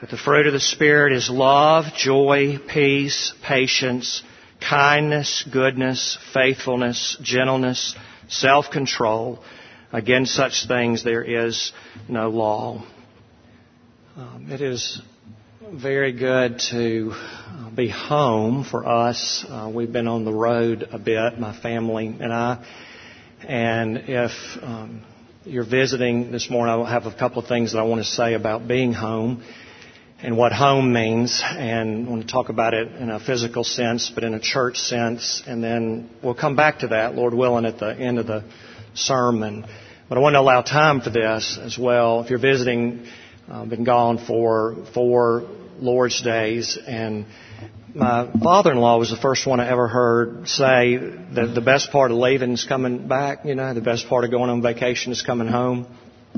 But the fruit of the Spirit is love, joy, peace, patience, kindness, goodness, faithfulness, gentleness, self-control. Against such things there is no law. It is very good to be home for us. We've been on the road a bit, my family and I. And if you're visiting this morning, I have a couple of things that I want to say about being home and what home means. And I want to talk about it in a physical sense, but in a church sense. And then we'll come back to that, Lord willing, at the end of the sermon. But I want to allow time for this as well. If you're visiting, been gone for 4 Lord's Days, and my father-in-law was the first one I ever heard say that the best part of leaving is coming back. You know, the best part of going on vacation is coming home.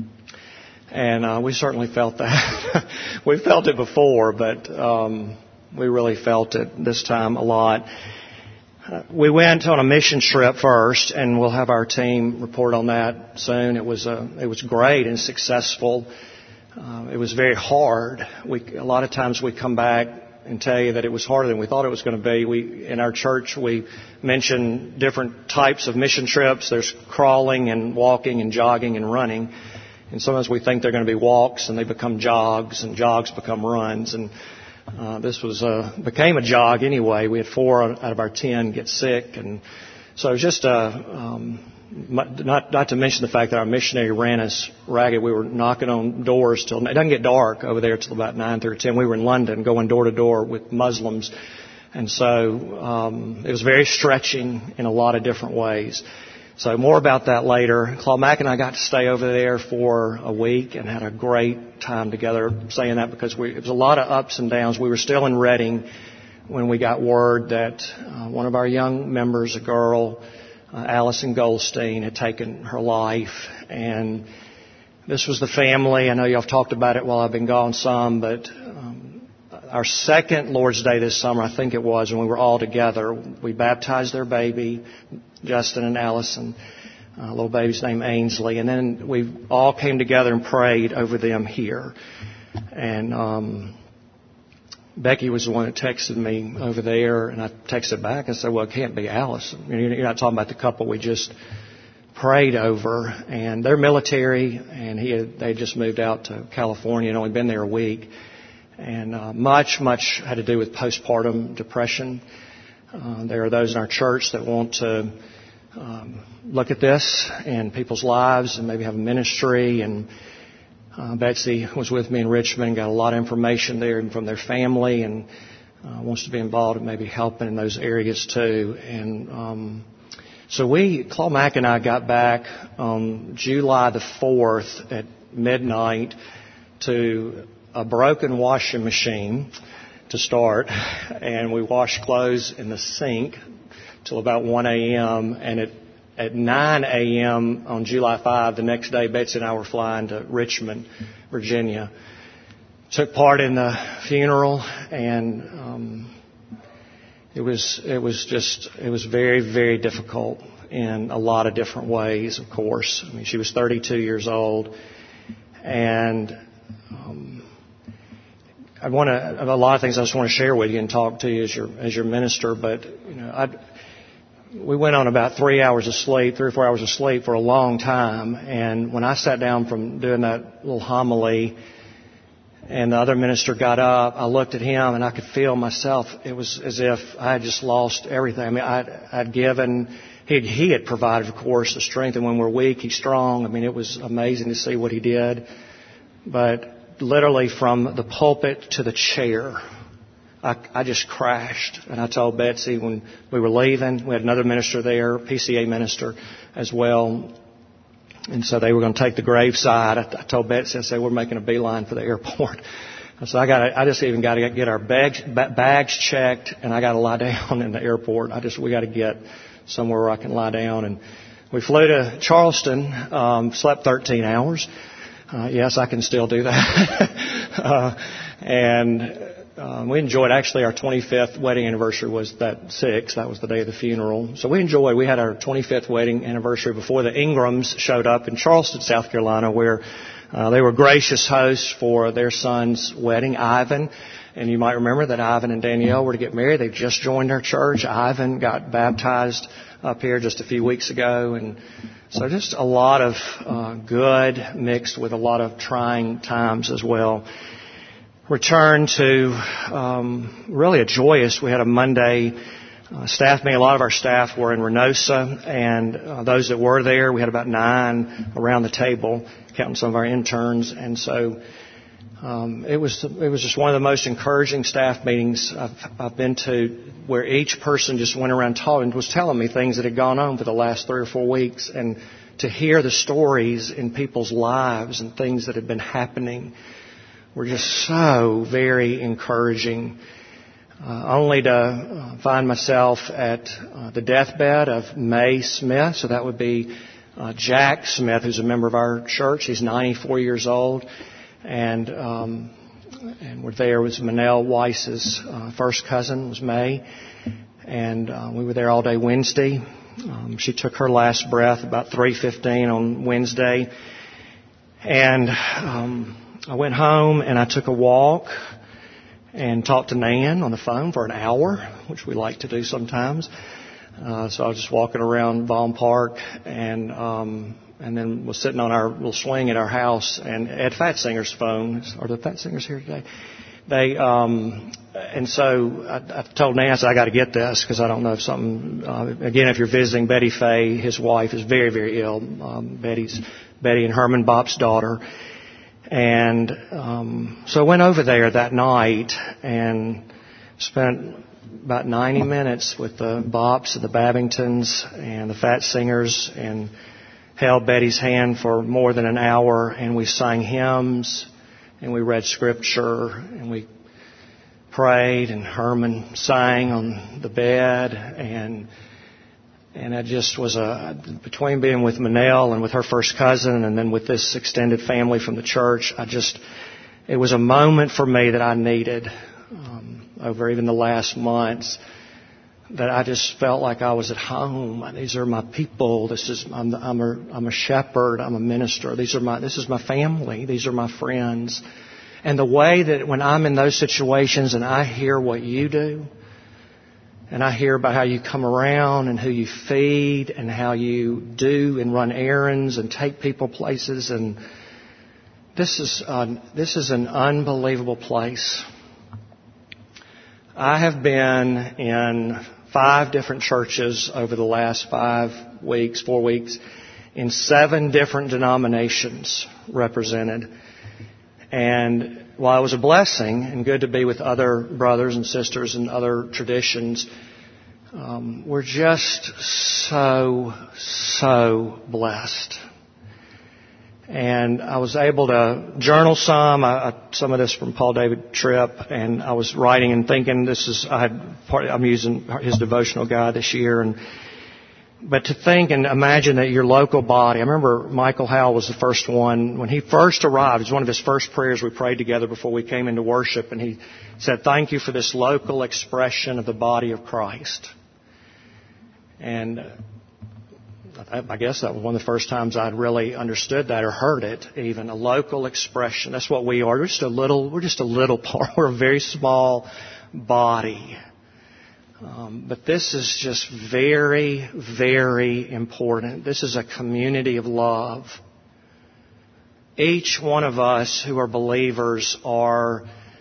And we certainly felt that. We felt it before, but we really felt it this time a lot. We went on a mission trip first, and we'll have our team report on that soon. It was great and successful. It was very hard. A lot of times we come back and tell you that it was harder than we thought it was going to be. In our church, we mention different types of mission trips. There's crawling and walking and jogging and running. And sometimes we think they're going to be walks, and they become jogs, and jogs become runs. And this became a jog anyway. We had 4 out of our 10 get sick, and so it was just not to mention the fact that our missionary ran us ragged. We were knocking on doors till it doesn't get dark over there till about 9:30 or 10. We were in London, going door to door with Muslims, and so it was very stretching in a lot of different ways. So more about that later. Claude Mack and I got to stay over there for a week and had a great time together. I'm saying that because it was a lot of ups and downs. We were still in Reading when we got word that one of our young members, a girl, Allison Goldstein, had taken her life. And this was the family. I know y'all have talked about it while I've been gone some, but our second Lord's Day this summer, I think it was, when we were all together, we baptized their baby, Justin and Allison, little baby's name Ainsley, and then we all came together and prayed over them here. And Becky was the one that texted me over there, and I texted back and said, well, it can't be Allison. You're not talking about the couple we just prayed over. And they're military, and they just moved out to California and only been there a week. And much had to do with postpartum depression. There are those in our church that want to look at this and people's lives and maybe have a ministry. And Betsy was with me in Richmond, got a lot of information there and from their family, and wants to be involved in maybe helping in those areas too. And so Claude Mack and I got back on July the 4th at midnight to a broken washing machine to start, and we washed clothes in the sink till about 1 a.m. and at 9 a.m. on July 5, the next day, Betsy and I were flying to Richmond, Virginia. Took part in the funeral, and it was very, very difficult in a lot of different ways, of course. I mean, she was 32 years old, and a lot of things I just want to share with you and talk to you as your minister, but we went on about 3 or 4 hours of sleep for a long time. And when I sat down from doing that little homily and the other minister got up, I looked at him and I could feel myself. It was as if I had just lost everything. I mean, I'd given, he had provided, of course, the strength. And when we're weak, he's strong. I mean, it was amazing to see what he did. But literally from the pulpit to the chair, I just crashed. And I told Betsy when we were leaving, we had another minister there, PCA minister as well. And so they were going to take the graveside. I told Betsy, I said, we're making a beeline for the airport. I said, I just even got to get our bags checked, and I got to lie down in the airport. We got to get somewhere where I can lie down. And we flew to Charleston, slept 13 hours. Yes, I can still do that. We enjoyed, actually, our 25th wedding anniversary was that 6th. That was the day of the funeral. So we had our 25th wedding anniversary before the Ingrams showed up in Charleston, South Carolina, where They were gracious hosts for their son's wedding, Ivan. And you might remember that Ivan and Danielle were to get married. They just joined our church. Ivan got baptized up here just a few weeks ago. And so just a lot of good mixed with a lot of trying times as well. Returned to really a joyous, we had a Monday staff meeting. A lot of our staff were in Reynosa, and those that were there, we had about 9 around the table, counting some of our interns. And so it was just one of the most encouraging staff meetings I've been to, where each person just went around talking, was telling me things that had gone on for the last 3 or 4 weeks, and to hear the stories in people's lives and things that had been happening were just so very encouraging. Only to find myself at the deathbed of Mae Smith. So that would be Jack Smith, who's a member of our church. He's 94 years old. And we're there was Manel Weiss's first cousin, was Mae. And we were there all day Wednesday. She took her last breath about 3:15 on Wednesday. And I went home and I took a walk and talked to Nan on the phone for an hour, which we like to do sometimes. So I was just walking around Vaughn Park, and then was sitting on our little swing at our house, and Ed Fatsinger's phone. Are the Fatsingers here today? And so I told Nan, I said, I got to get this because I don't know if something. Again, if you're visiting, Betty Fay, his wife, is very, very ill. Betty and Herman Bopp's daughter. And so I went over there that night and spent about 90 minutes with the Bopps and the Babingtons and the Fatsingers, and held Betty's hand for more than an hour, and we sang hymns and we read scripture and we prayed, and Herman sang on the bed, and it just was between being with Manel and with her first cousin and then with this extended family from the church, it was a moment for me that I needed over even the last months, that I just felt like I was at home. These are my people. I'm a shepherd. I'm a minister. This is my family. These are my friends. And the way that when I'm in those situations and I hear what you do, and I hear about how you come around and who you feed and how you do and run errands and take people places, and this is an unbelievable place. I have been in 5 different churches over the last 4 weeks, in 7 different denominations represented. And while it was a blessing and good to be with other brothers and sisters and other traditions, we're just so blessed. And I was able to journal some of this from Paul David Tripp, and I was writing and thinking I'm using his devotional guide this year, but to think and imagine that your local body. I remember Michael Howell was the first one when he first arrived. It was one of his first prayers we prayed together before we came into worship, and he said, "Thank you for this local expression of the body of Christ." And I guess that was one of the first times I'd really understood that or heard it, even a local expression. That's what we are. We're just a little part. We're a very small body. But this is just very, very important. This is a community of love. Each one of us who are believers are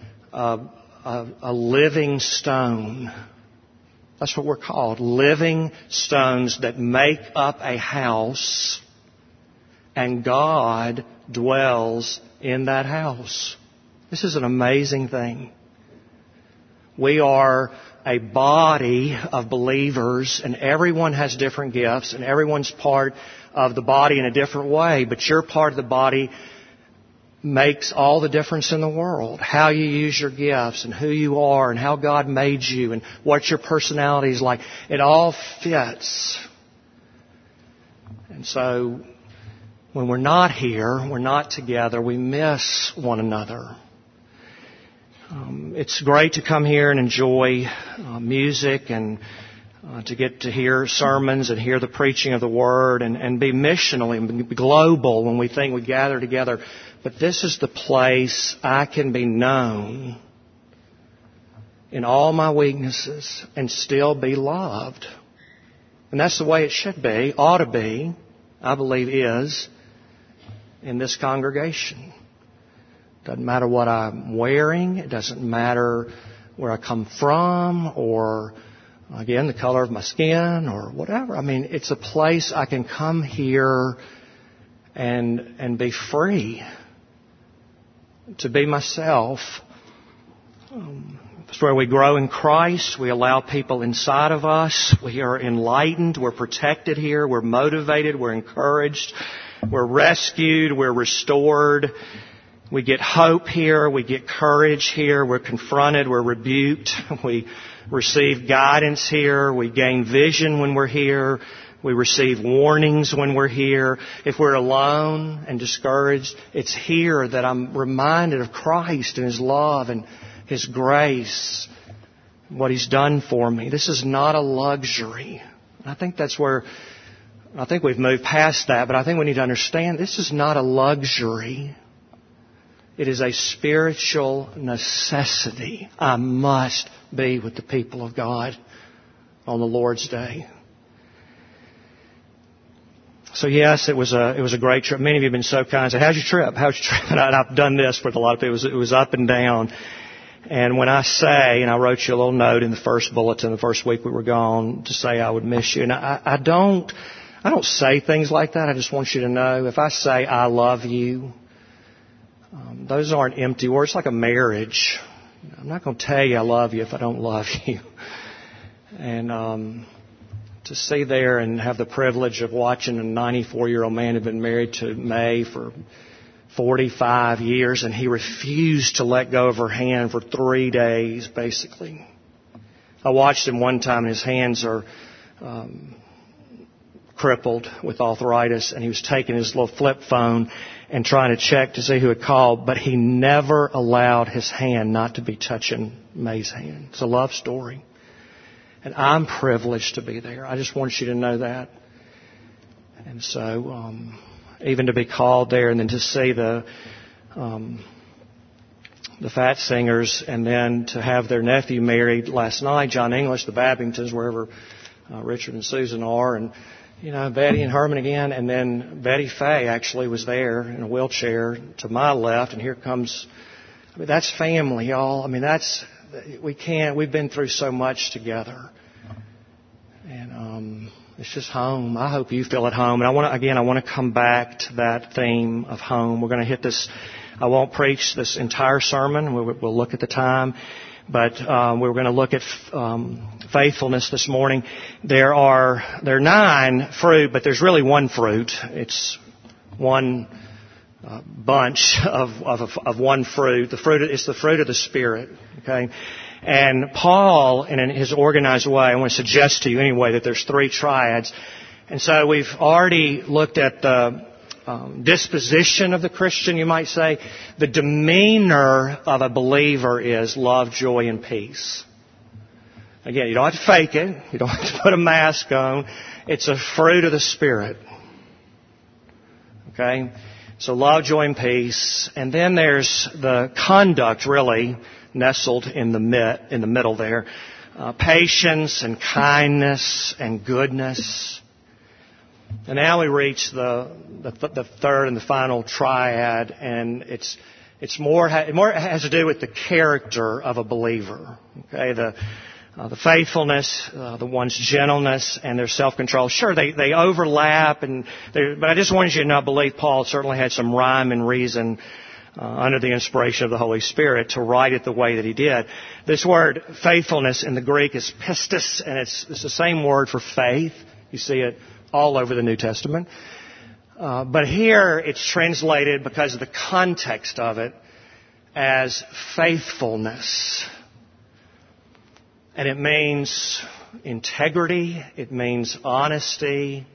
a living stone. That's what we're called, living stones that make up a house, and God dwells in that house. This is an amazing thing. We are a body of believers, and everyone has different gifts, and everyone's part of the body in a different way, but your part of the body makes all the difference in the world. How you use your gifts and who you are and how God made you and what your personality is like. It all fits. And so when we're not here, we're not together, we miss one another. It's great to come here and enjoy music and to get to hear sermons and hear the preaching of the Word and be missional and be global when we think we gather together. But this is the place I can be known in all my weaknesses and still be loved. And that's the way it should be, ought to be, I believe is, in this congregation. Doesn't matter what I'm wearing. It doesn't matter where I come from or, again, the color of my skin or whatever. I mean, it's a place I can come here and be free to be myself. It's where we grow in Christ. We allow people inside of us. We are enlightened. We're protected here. We're motivated. We're encouraged. We're rescued. We're restored. We get hope here. We get courage here. We're confronted. We're rebuked. We receive guidance here. We gain vision when we're here. We receive warnings when we're here. If we're alone and discouraged, it's here that I'm reminded of Christ and His love and His grace, what He's done for me. This is not a luxury. I think that's where, I think we've moved past that, but I think we need to understand this is not a luxury. It is a spiritual necessity. I must be with the people of God on the Lord's Day. So yes, it was a great trip. Many of you have been so kind. Say, how's your trip? How's your trip? And I've done this with a lot of people. It was up and down. And when I say, and I wrote you a little note in the first bulletin, the first week we were gone, to say I would miss you. And I don't say things like that. I just want you to know, if I say I love you, those aren't empty words. It's like a marriage. I'm not going to tell you I love you if I don't love you. And to see there and have the privilege of watching a 94-year-old man who'd been married to May for 45 years, and he refused to let go of her hand for 3 days, basically. I watched him one time, and his hands are crippled with arthritis, and he was taking his little flip phone and trying to check to see who had called, but he never allowed his hand not to be touching May's hand. It's a love story. And I'm privileged to be there. I just want you to know that. And so, even to be called there and then to see the Fat Singers and then to have their nephew married last night, John English, the Babingtons, wherever Richard and Susan are, and, you know, Betty and Herman again, and then Betty Fay actually was there in a wheelchair to my left, and here comes, I mean, that's family, y'all. I mean, we've been through so much together. And it's just home. I hope you feel at home. And I want to come back to that theme of home. We're going to hit this. I won't preach this entire sermon. We'll look at the time. But we're going to look at faithfulness this morning. There are 9 fruit, but there's really one fruit. It's one bunch of one fruit. It's the fruit of the Spirit. Okay. And Paul, in his organized way, I want to suggest to you anyway that there's 3 triads. And so we've already looked at the disposition of the Christian, you might say. The demeanor of a believer is love, joy, and peace. Again, you don't have to fake it. You don't have to put a mask on. It's a fruit of the Spirit. Okay? So love, joy, and peace. And then there's the conduct, really, nestled in the middle there. Patience and kindness and goodness. And now we reach the third and the final triad, and it has to do with the character of a believer. Okay, the faithfulness, the one's gentleness, and their self-control. Sure, they overlap, but I just wanted you to not believe Paul certainly had some rhyme and reason under the inspiration of the Holy Spirit to write it the way that he did. This word faithfulness in the Greek is pistis, and it's the same word for faith. You see it all over the New Testament. But here it's translated, because of the context of it, as faithfulness. And it means integrity, it means honesty,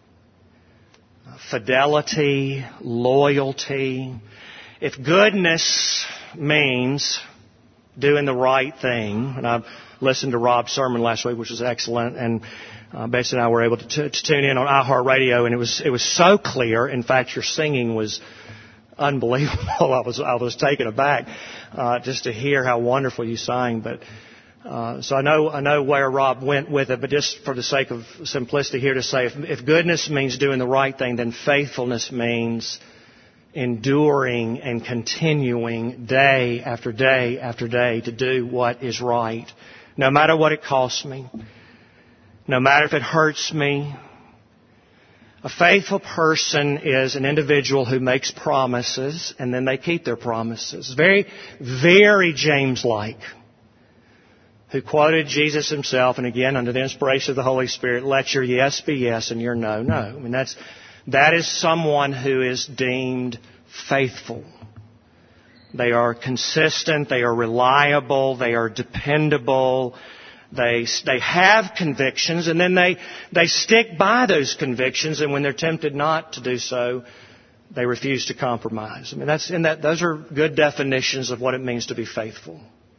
fidelity, loyalty. If goodness means doing the right thing, and I listened to Rob's sermon last week, which was excellent, and Betsy and I were able to tune in on iHeartRadio, and it was so clear. In fact, your singing was unbelievable. I was taken aback just to hear how wonderful you sang. But so I know where Rob went with it. But just for the sake of simplicity here to say, if goodness means doing the right thing, then faithfulness means enduring and continuing day after day after day to do what is right, no matter what it costs me, no matter if it hurts me. A faithful person is an individual who makes promises and then they keep their promises. Very, very James-like, who quoted Jesus himself, and again, under the inspiration of the Holy Spirit, let your yes be yes and your no, no. I mean, that is someone who is deemed faithful. They are consistent, they are reliable, they are dependable. They have convictions, and then they stick by those convictions, and when they're tempted not to do so, they refuse to compromise. I mean, those are good definitions of what it means to be faithful.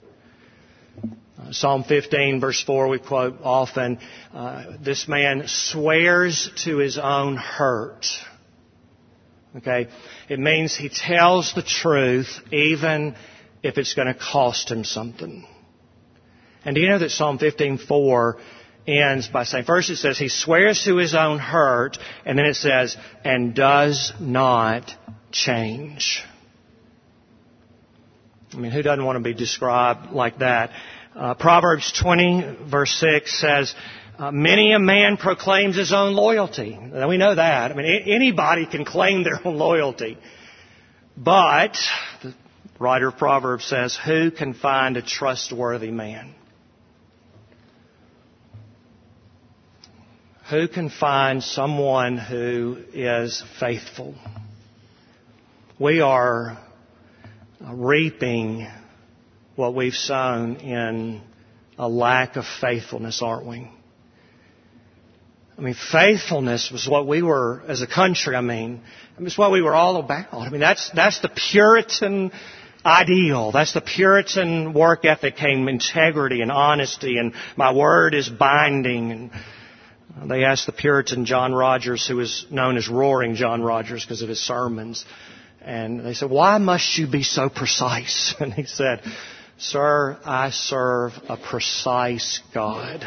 Psalm 15, verse 4, we quote often, this man swears to his own hurt. Okay? It means he tells the truth even if it's going to cost him something. And do you know that Psalm 15:4 ends by saying, first it says, he swears to his own hurt, and then it says, and does not change. I mean, who doesn't want to be described like that? Proverbs 20, verse 6 says, many a man proclaims his own loyalty. Now, we know that. I mean, anybody can claim their own loyalty. But, the writer of Proverbs says, who can find a trustworthy man? Who can find someone who is faithful? We are reaping what we've sown in a lack of faithfulness, aren't we? I mean, faithfulness was what we were, as a country, it's what we were all about. I mean, that's the Puritan ideal. That's the Puritan work ethic, came integrity and honesty, and my word is binding. And they asked the Puritan John Rogers, who was known as Roaring John Rogers because of his sermons, and they said, why must you be so precise? And he said, sir, I serve a precise God.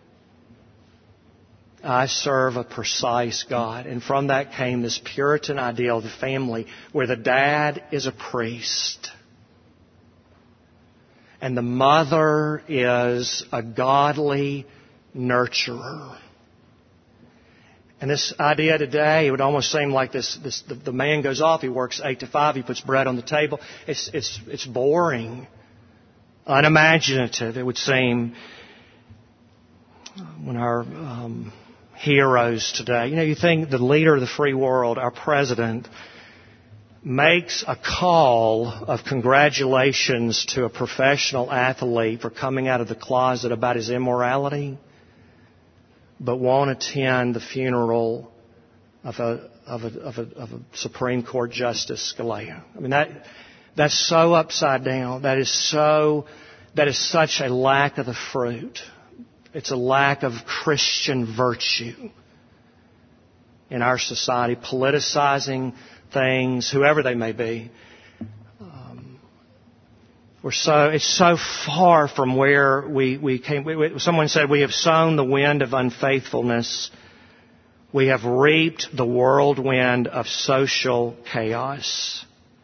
I serve a precise God. And from that came this Puritan ideal of the family where the dad is a priest and the mother is a godly nurturer. And this idea today, it would almost seem like the man goes off, he works 8 to 5, he puts bread on the table. It's boring, unimaginative, it would seem, when our heroes today, you think the leader of the free world, our president, makes a call of congratulations to a professional athlete for coming out of the closet about his immorality, but won't attend the funeral of a Supreme Court Justice Scalia. I mean, that's so upside down. That is such a lack of the fruit. It's a lack of Christian virtue in our society, politicizing things, whoever they may be. It's so far from where we came. Someone said, we have sown the wind of unfaithfulness. We have reaped the whirlwind of social chaos.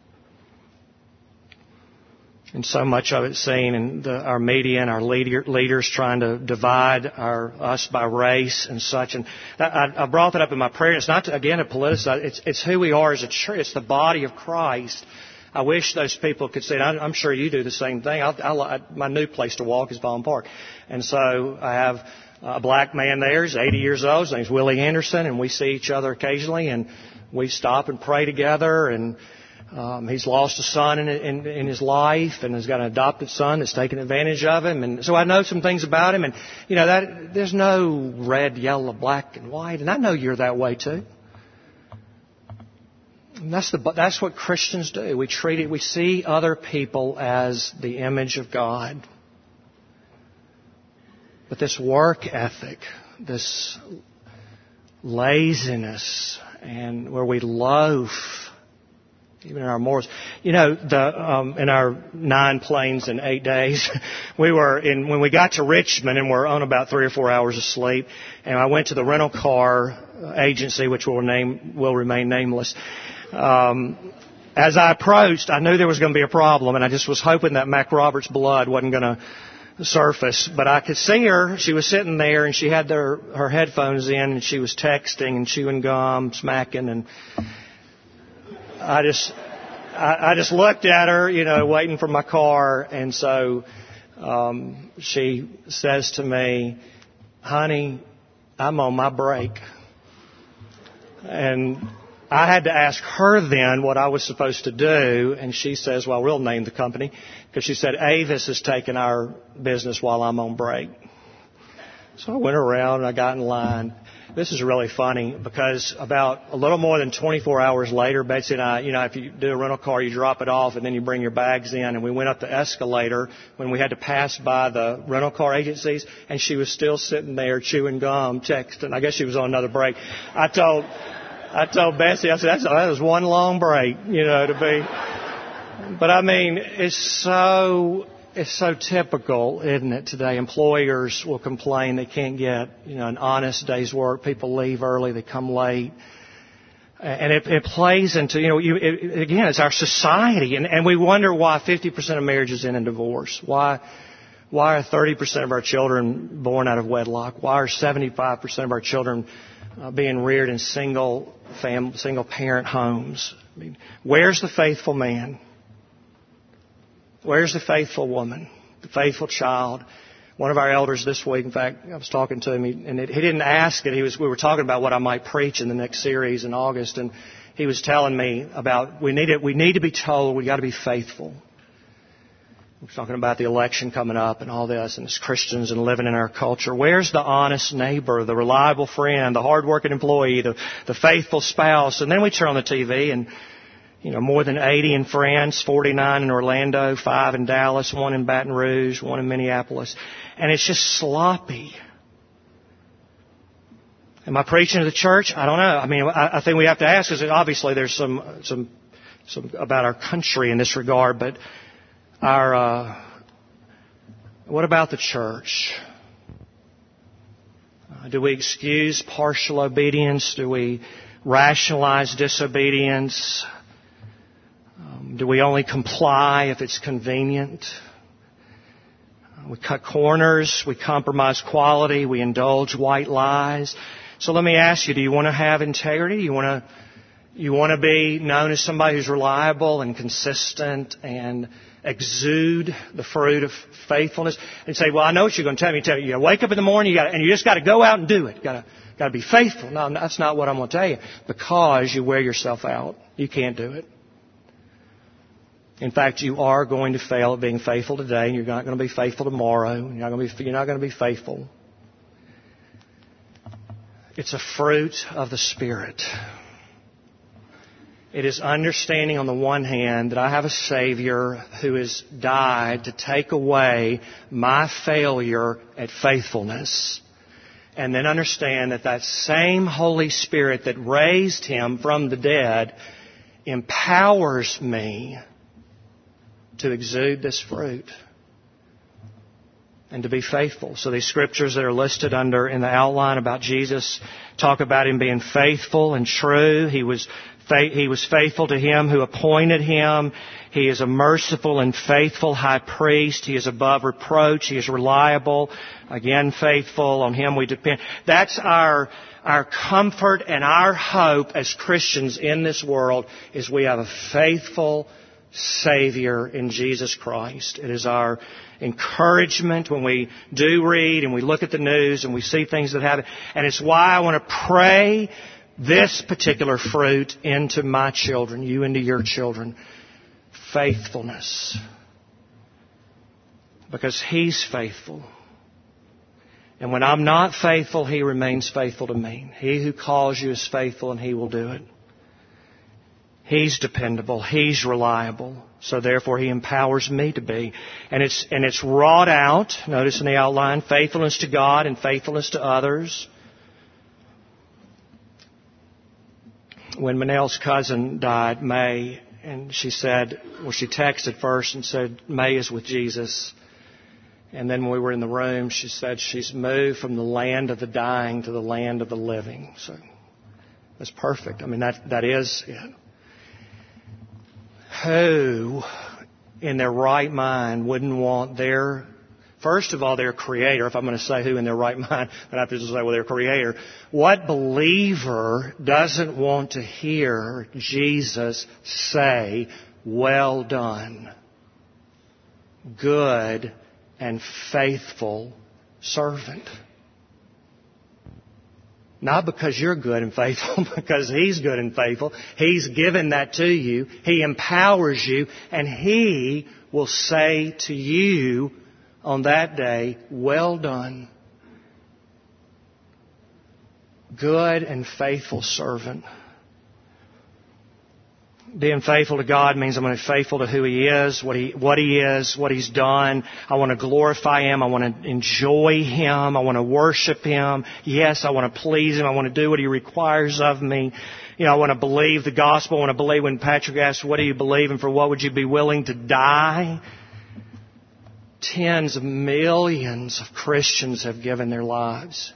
And so much of it seen in our media and our leaders trying to divide us by race and such. And I brought that up in my prayer. It's not, to politicize. It's who we are as a church. It's the body of Christ. I wish those people could see it. I'm sure you do the same thing. My new place to walk is Vaughn Park. And so I have a black man there. He's 80 years old. His name's Willie Anderson. And we see each other occasionally. And we stop and pray together. And he's lost a son in his life. And has got an adopted son that's taken advantage of him. And so I know some things about him. And, there's no red, yellow, black, and white. And I know you're that way too. That's what Christians do. We see other people as the image of God. But this work ethic, this laziness, and where we loaf even in our morals. In our 9 planes in 8 days, when we got to Richmond, and we're on about 3 or 4 hours of sleep, and I went to the rental car agency, which will remain nameless. As I approached, I knew there was going to be a problem, and I just was hoping that Mac Roberts' blood wasn't going to surface. But I could see her. She was sitting there, and she had her headphones in, and she was texting and chewing gum, smacking, and I just looked at her, waiting for my car, and so she says to me, "Honey, I'm on my break." And I had to ask her then what I was supposed to do, and she says, "Well, we'll name the company," because she said, "Avis has taken our business while I'm on break." So I went around and I got in line. This is really funny because about a little more than 24 hours later, Betsy and I, if you do a rental car, you drop it off and then you bring your bags in. And we went up the escalator when we had to pass by the rental car agencies, and she was still sitting there chewing gum, texting. I guess she was on another break. I told Betsy, I said, that was one long break, to be. But I mean, it's so typical, isn't it, today? Employers will complain they can't get, an honest day's work. People leave early, they come late. And it plays into, again, it's our society. And we wonder why 50% of marriages end in divorce. Why are 30% of our children born out of wedlock? Why are 75% of our children being reared in single parent homes? I mean, where's the faithful man? Where's the faithful woman? The faithful child? One of our elders this week, in fact, I was talking to him, and he didn't ask it. We were talking about what I might preach in the next series in August, and he was telling me about we need to be told we got to be faithful. We're talking about the election coming up and all this, and as Christians and living in our culture. Where's the honest neighbor, the reliable friend, the hardworking employee, the faithful spouse? And then we turn on the TV and, more than 80 in France, 49 in Orlando, 5 in Dallas, 1 in Baton Rouge, 1 in Minneapolis. And it's just sloppy. Am I preaching to the church? I don't know. I mean, I think we have to ask, because obviously there's some about our country in this regard, but what about the church? Do we excuse partial obedience? Do we rationalize disobedience? Do we only comply if it's convenient? We cut corners. We compromise quality. We indulge white lies. So let me ask you, do you want to have integrity? You want to be known as somebody who's reliable and consistent and exude the fruit of faithfulness? And say, well, I know what you're going to tell me. You wake up in the morning, and you just got to go out and do it. Got to be faithful. No, that's not what I'm going to tell you. Because you wear yourself out. You can't do it. In fact, you are going to fail at being faithful today, and you're not going to be faithful tomorrow. You're not going to be faithful. It's a fruit of the Spirit. It is understanding on the one hand that I have a Savior who has died to take away my failure at faithfulness. And then understand that same Holy Spirit that raised Him from the dead empowers me to exude this fruit and to be faithful. So these scriptures that are listed in the outline about Jesus talk about Him being faithful and true. He was faithful to Him who appointed Him. He is a merciful and faithful high priest. He is above reproach. He is reliable. Again, faithful. On Him we depend. That's our comfort and our hope as Christians in this world, is we have a faithful Savior in Jesus Christ. It is our encouragement when we do read and we look at the news and we see things that happen. And it's why I want to pray this particular fruit into my children, you into your children. Faithfulness. Because He's faithful. And when I'm not faithful, He remains faithful to me. He who calls you is faithful, and He will do it. He's dependable. He's reliable. So therefore He empowers me to be. And it's wrought out, notice in the outline, faithfulness to God and faithfulness to others. When Manel's cousin died, May, And she said, well, she texted first and said, May is with Jesus. And then when we were in the room, she said she's moved from the land of the dying to the land of the living. So that's perfect. I mean, that is it. Who in their right mind wouldn't want their, first of all, their Creator, if I'm going to say who in their right mind, then I have to just say, well, their Creator. What believer doesn't want to hear Jesus say, well done, good and faithful servant? Not because you're good and faithful, because He's good and faithful. He's given that to you. He empowers you, and He will say to you on that day, well done, good and faithful servant. Being faithful to God means I'm going to be faithful to who He is, what He is, what He's done. I want to glorify Him. I want to enjoy Him. I want to worship Him. Yes, I want to please Him. I want to do what He requires of me. You know, I want to believe the gospel. I want to believe when Patrick asks, what do you believe and for what would you be willing to die? Tens of millions of Christians have given their lives.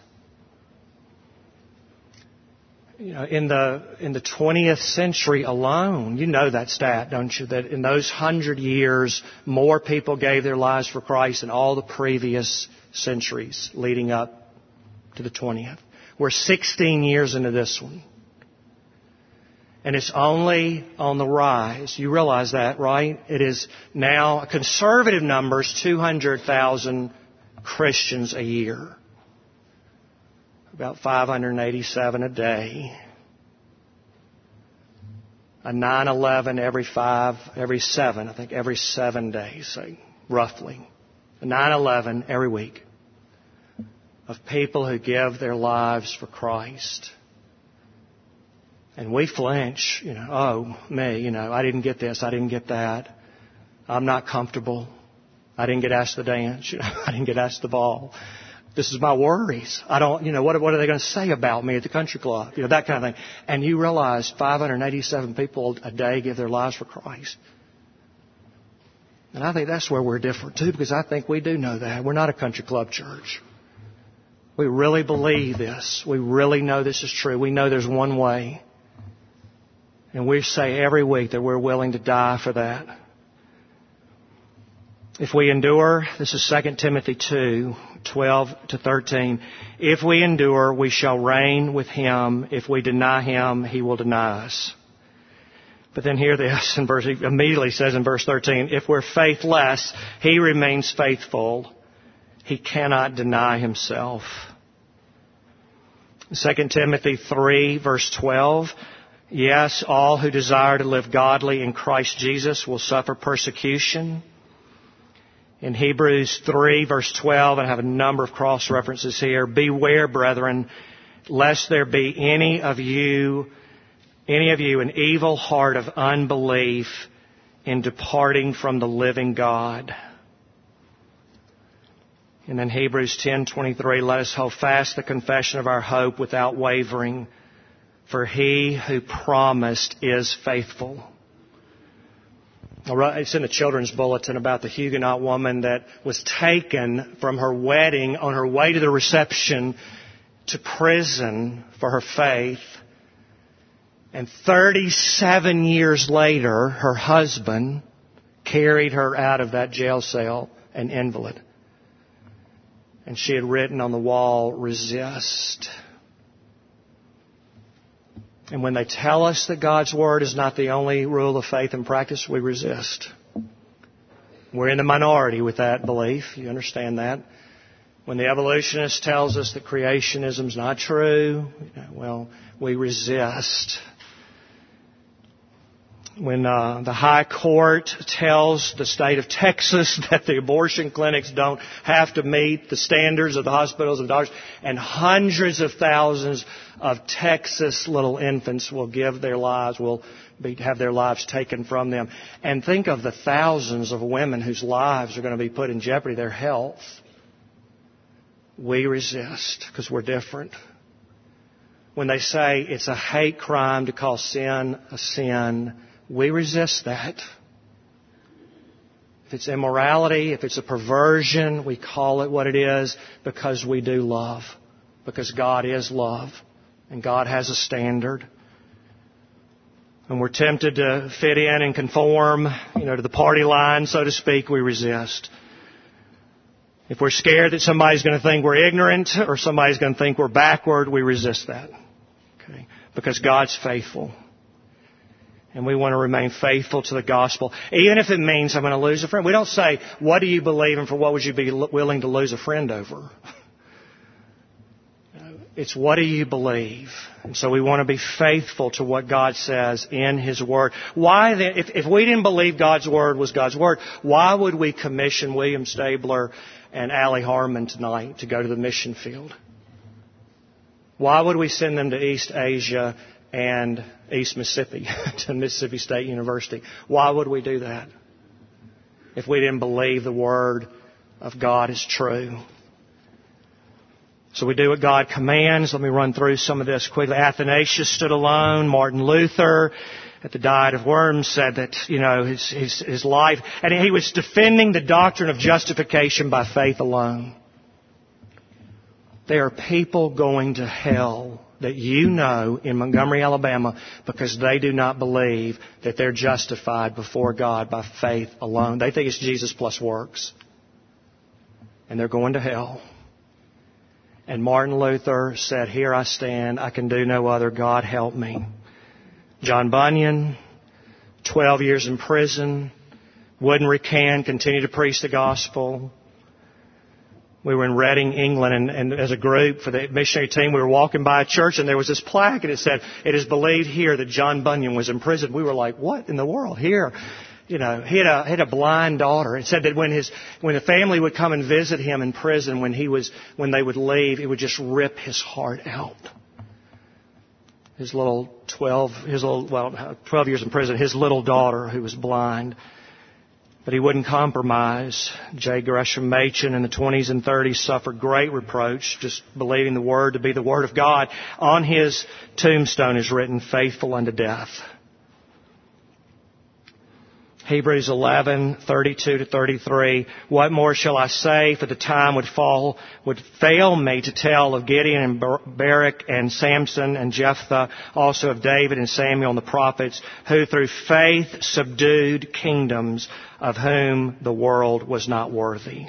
You know, in the 20th century alone, you know that stat, don't you? That in those 100 years, more people gave their lives for Christ than all the previous centuries leading up to the 20th. We're 16 years into this one. And it's only on the rise. You realize that, right? It is now, conservative numbers, 200,000 Christians a year. About 587 a day. A 9/11 every 7 days, say, roughly. A 9/11 every week of people who give their lives for Christ. And we flinch, oh, me, I didn't get this, I didn't get that. I'm not comfortable. I didn't get asked to dance, I didn't get asked the ball. This is my worries. I don't, what are they going to say about me at the country club? That kind of thing. And you realize 587 people a day give their lives for Christ. And I think that's where we're different too, because I think we do know that. We're not a country club church. We really believe this. We really know this is true. We know there's one way. And we say every week that we're willing to die for that. If we endure, this is 2 Timothy 2:12-13. If we endure, we shall reign with Him. If we deny Him, He will deny us. But then hear this, he immediately says in verse 13, if we're faithless, He remains faithful. He cannot deny Himself. 2 Timothy 3, verse 12. Yes, all who desire to live godly in Christ Jesus will suffer persecution. In Hebrews 3, verse 12, and I have a number of cross references here. Beware, brethren, lest there be any of you an evil heart of unbelief in departing from the living God. And then Hebrews 10:23, let us hold fast the confession of our hope without wavering, for He who promised is faithful. It's in the children's bulletin about the Huguenot woman that was taken from her wedding on her way to the reception to prison for her faith. And 37 years later, her husband carried her out of that jail cell, an invalid. And she had written on the wall, resist. And when they tell us that God's Word is not the only rule of faith and practice, we resist. We're in the minority with that belief. You understand that? When the evolutionist tells us that creationism is not true, well, we resist. When the High Court tells the state of Texas that the abortion clinics don't have to meet the standards of the hospitals and doctors, and hundreds of thousands of Texas little infants will give their lives, have their lives taken from them. And think of the thousands of women whose lives are going to be put in jeopardy, their health. We resist because we're different. When they say it's a hate crime to call sin a sin, we resist that. If it's immorality, if it's a perversion, we call it what it is because we do love. Because God is love. And God has a standard. When we're tempted to fit in and conform, to the party line, so to speak, we resist. If we're scared that somebody's going to think we're ignorant or somebody's going to think we're backward, we resist that. Okay? Because God's faithful. And we want to remain faithful to the gospel. Even if it means I'm going to lose a friend. We don't say, what do you believe and for what would you be willing to lose a friend over? It's what do you believe? And so we want to be faithful to what God says in His Word. Why then, if we didn't believe God's Word was God's Word, why would we commission William Stabler and Allie Harmon tonight to go to the mission field? Why would we send them to East Asia and East Mississippi, to Mississippi State University? Why would we do that if we didn't believe the Word of God is true? So we do what God commands. Let me run through some of this quickly. Athanasius stood alone. Martin Luther, at the Diet of Worms, said that, his life, and he was defending the doctrine of justification by faith alone. There are people going to hell that in Montgomery, Alabama, because they do not believe that they're justified before God by faith alone. They think it's Jesus plus works. And they're going to hell. And Martin Luther said, here I stand, I can do no other, God help me. John Bunyan, 12 years in prison, wouldn't recant, continued to preach the gospel. We were in Reading, England, and as a group for the missionary team, we were walking by a church, and there was this plaque, and it said, it is believed here that John Bunyan was in prison. We were like, what in the world? Here? He had a blind daughter. It said that when the family would come and visit him in prison, when they would leave, it would just rip his heart out. 12 years in prison, his little daughter who was blind. But he wouldn't compromise. J. Gresham Machen in the 20s and 30s suffered great reproach, just believing the Word to be the Word of God. On his tombstone is written, faithful unto death. Hebrews 11:32-33. What more shall I say? For the time would fail me to tell of Gideon and Barak and Samson and Jephthah, also of David and Samuel and the prophets, who through faith subdued kingdoms, of whom the world was not worthy.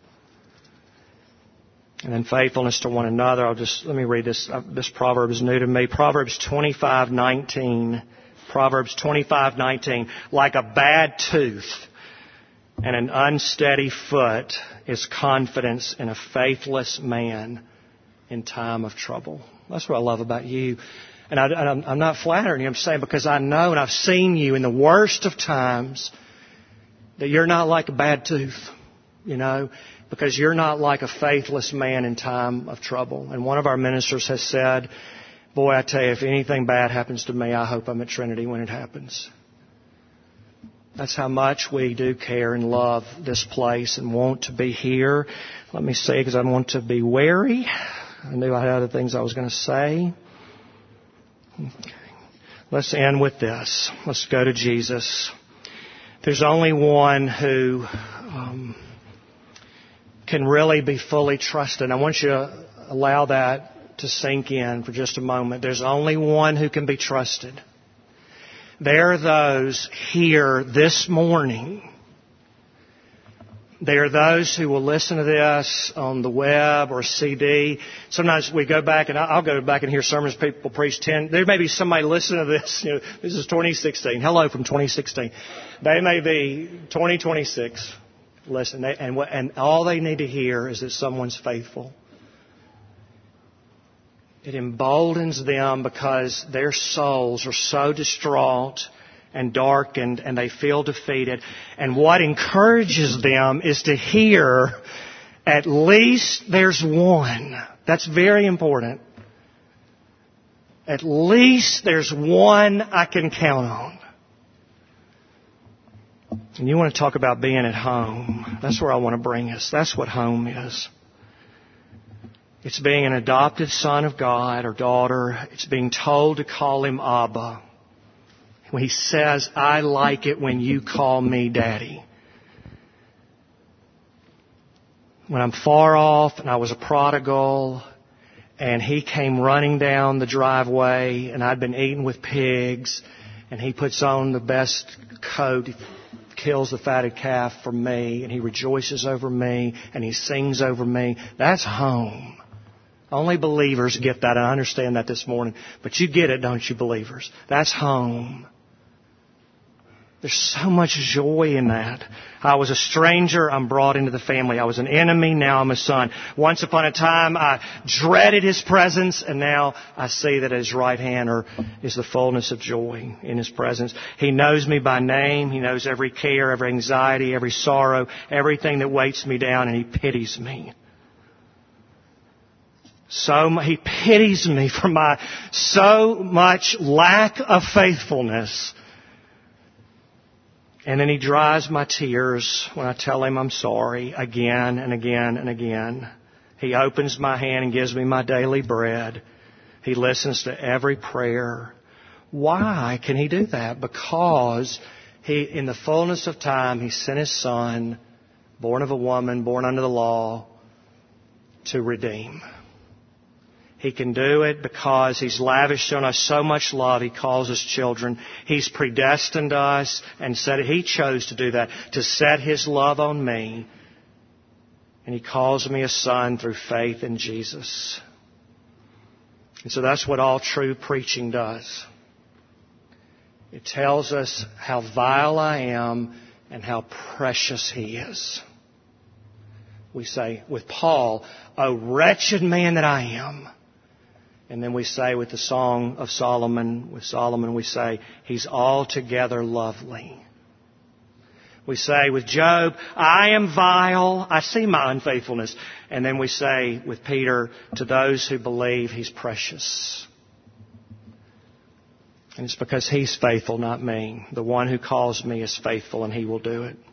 And then faithfulness to one another. Let me read this. This proverb is new to me. Proverbs 25:19. Proverbs 25:19, like a bad tooth and an unsteady foot is confidence in a faithless man in time of trouble. That's what I love about you. And I'm not flattering you. I'm saying because I know and I've seen you in the worst of times that you're not like a bad tooth, because you're not like a faithless man in time of trouble. And one of our ministers has said, boy, I tell you, if anything bad happens to me, I hope I'm at Trinity when it happens. That's how much we do care and love this place and want to be here. Let me say, because I want to be wary. I knew I had other things I was going to say. Okay. Let's end with this. Let's go to Jesus. There's only one who can really be fully trusted. I want you to allow that to sink in for just a moment. There's only one who can be trusted. There are those here this morning. There are those who will listen to this on the web or CD. Sometimes we go back, and I'll go back and hear sermons people preach 10. There may be somebody listening to this. This is 2016. Hello from 2016. They may be 2026. Listen, and all they need to hear is that someone's faithful. It emboldens them because their souls are so distraught and darkened and they feel defeated. And what encourages them is to hear at least there's one. That's very important. At least there's one I can count on. And you want to talk about being at home. That's where I want to bring us. That's what home is. It's being an adopted son of God or daughter. It's being told to call Him Abba. When He says, I like it when you call me Daddy. When I'm far off and I was a prodigal and He came running down the driveway and I'd been eating with pigs and He puts on the best coat, He kills the fatted calf for me and He rejoices over me and He sings over me, that's home. Only believers get that. I understand that this morning. But you get it, don't you, believers? That's home. There's so much joy in that. I was a stranger, I'm brought into the family. I was an enemy, now I'm a son. Once upon a time, I dreaded His presence, and now I see that at His right hand is the fullness of joy in His presence. He knows me by name. He knows every care, every anxiety, every sorrow, everything that weights me down, and He pities me. He pities me for my so much lack of faithfulness. And then He dries my tears when I tell Him I'm sorry again and again and again. He opens my hand and gives me my daily bread. He listens to every prayer. Why can He do that? Because in the fullness of time, He sent His Son, born of a woman, born under the law, to redeem. He can do it because He's lavished on us so much love. He calls us children. He's predestined us and said He chose to do that, to set His love on me. And He calls me a son through faith in Jesus. And so that's what all true preaching does. It tells us how vile I am and how precious He is. We say with Paul, "O wretched man that I am." And then we say with the Song of Solomon, we say, He's altogether lovely. We say with Job, I am vile, I see my unfaithfulness. And then we say with Peter, to those who believe, He's precious. And it's because He's faithful, not me. The one who calls me is faithful and He will do it.